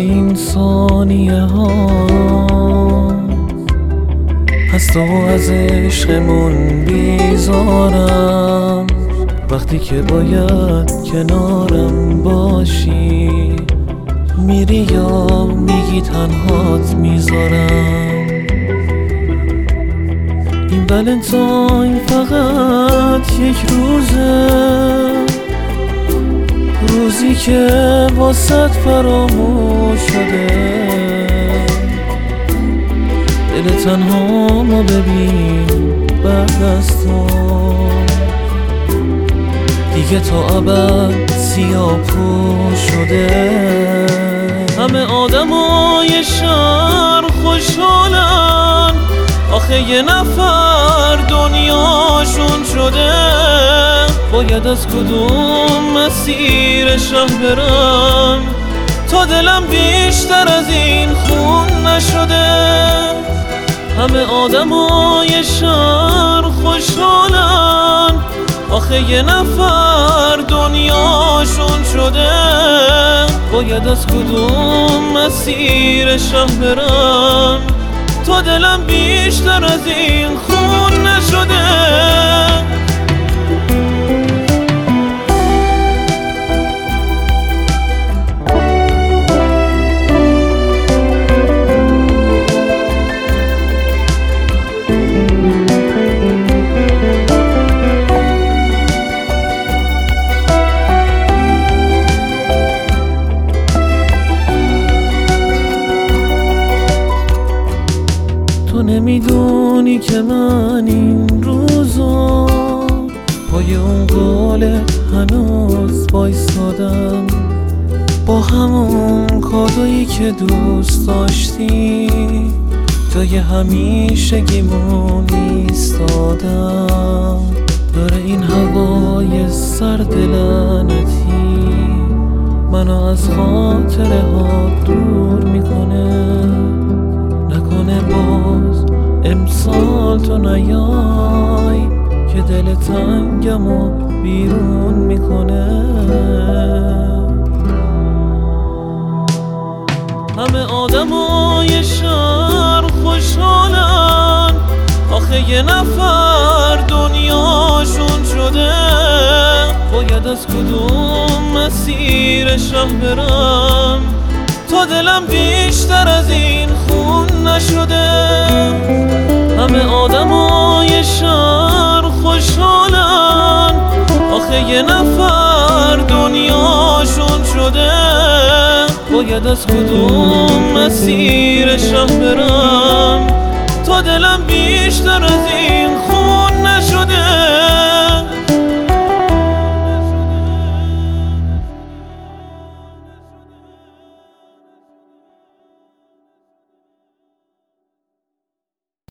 این ثانیه ها از تو از عشقمون بیزارم، وقتی که باید کنارم باشی میری یا میگی تنهات میذارم. این ولنتاین فقط یک روزه، روزی که واسط فراموش شده. دل تنها ما ببین بعد از تو دیگه تا ابد سیاه پوش شده. همه آدمای شهر خوشحالن، آخه یه نفر دنیاشون شده. باید از کدوم مسیر شهر برم تا دلم بیشتر از این خون نشده. همه آدمای شهر خوشحالن، آخه یه نفر دنیاشون شده. باید از کدوم مسیر شهر برم تا دلم بیشتر از این خون نشده. تو نمیدونی که من این روزا پای اون قالت هنوز بایستادم، با همون کادویی که دوست داشتی جای همیشگیمون ایستادم. داره این هوای سرد لعنتی منو از خاطره ها دور میکنه. نکنه باز امسال تو نیای که دل تنگمو بیرون میکنه. همه آدمای شهر خوشحالن، آخه یه نفر دنیاشون شده. باید از کدوم مسیر شهر برم تا دلم بیشتر از این خون نشده. همه آدمای شهر خوشحالن، آخه یه نفر دنیاشون شده. باید از کدوم مسیر شهر برم تا دلم بیشتر از این خون